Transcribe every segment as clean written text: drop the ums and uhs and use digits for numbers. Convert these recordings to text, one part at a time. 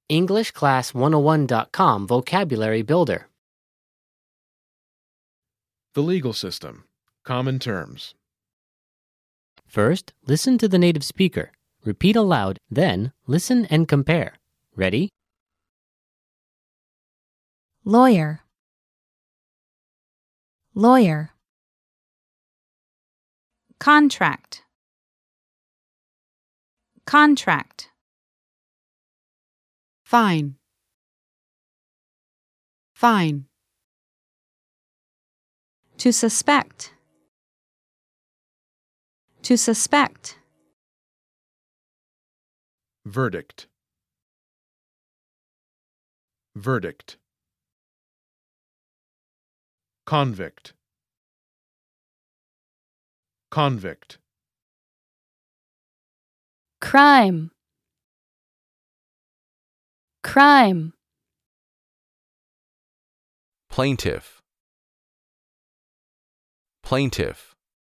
EnglishClass101.com Vocabulary Builder. The legal system. Common terms. First, listen to the native speaker. Repeat aloud, then listen and compare. Ready? Lawyer, lawyer. Contract, contract. Fine, fine. To suspect, to suspect. Verdict. Verdict. Convict. Convict. Crime, crime. Plaintiff. Plaintiff.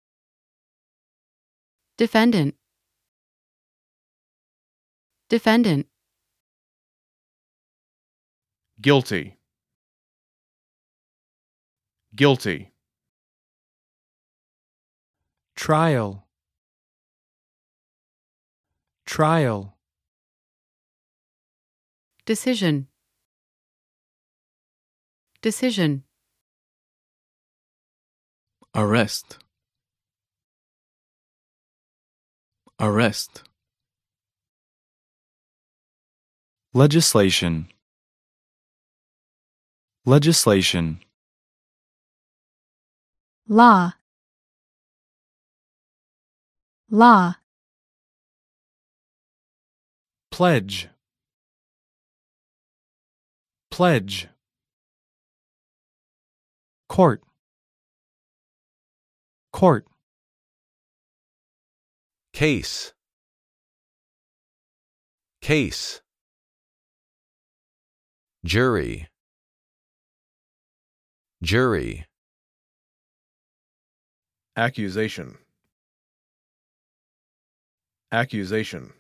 Defendant, defendant. Guilty. Guilty. Trial, trial. Decision, decision. Arrest, arrest. Legislation, legislation. Law, law. Pledge, pledge. Court, court. Case. Case. Jury. Jury. Accusation. Accusation.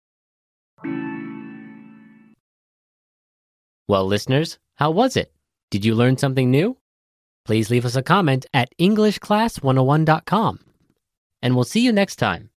Well, listeners, how was it? Did you learn something new? Please leave us a comment at EnglishClass101.com. And we'll see you next time.